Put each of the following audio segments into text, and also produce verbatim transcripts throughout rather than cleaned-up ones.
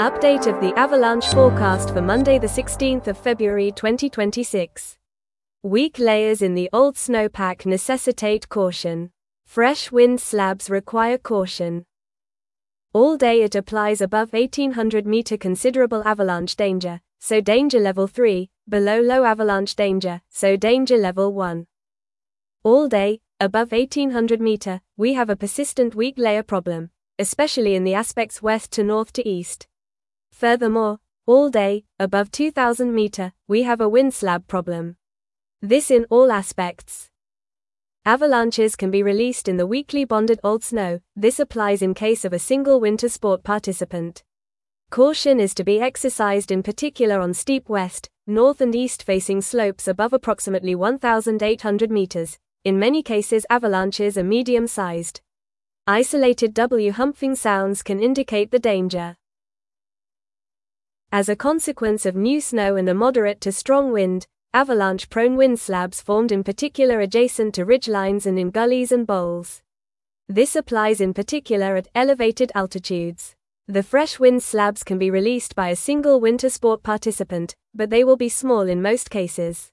Update of the avalanche forecast for Monday the sixteenth of February twenty twenty-six. Weak layers in the old snowpack necessitate caution. Fresh wind slabs require caution. All day it applies above eighteen hundred meter considerable avalanche danger, so danger level three, below low avalanche danger, so danger level one. All day, above eighteen hundred meter, we have a persistent weak layer problem, especially in the aspects west to north to east. Furthermore, all day, above two thousand meter, we have a wind slab problem. This in all aspects. Avalanches can be released in the weakly bonded old snow. This applies in case of a single winter sport participant. Caution is to be exercised in particular on steep west, north and east facing slopes above approximately one thousand eight hundred meters. In many cases avalanches are medium-sized. Isolated W-humping sounds can indicate the danger. As a consequence of new snow and a moderate to strong wind, avalanche-prone wind slabs formed in particular adjacent to ridgelines and in gullies and bowls. This applies in particular at elevated altitudes. The fresh wind slabs can be released by a single winter sport participant, but they will be small in most cases.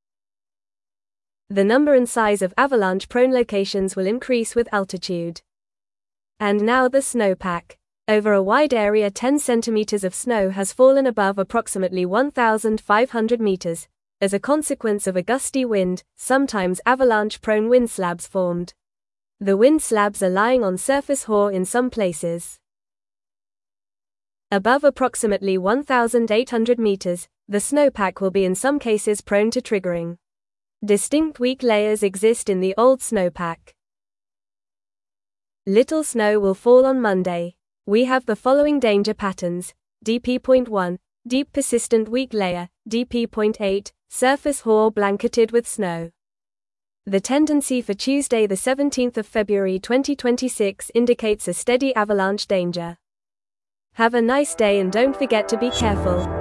The number and size of avalanche-prone locations will increase with altitude. And now the snowpack. Over a wide area ten centimeters of snow has fallen above approximately one thousand five hundred meters. As a consequence of a gusty wind, sometimes avalanche-prone wind slabs formed. The wind slabs are lying on surface hoar in some places. Above approximately one thousand eight hundred meters, the snowpack will be in some cases prone to triggering. Distinct weak layers exist in the old snowpack. Little snow will fall on Monday. We have the following danger patterns: D P zero point one, deep persistent weak layer, D P zero point eight, surface hoar blanketed with snow. The tendency for Tuesday the seventeenth of February twenty twenty-six indicates a steady avalanche danger. Have a nice day and don't forget to be careful.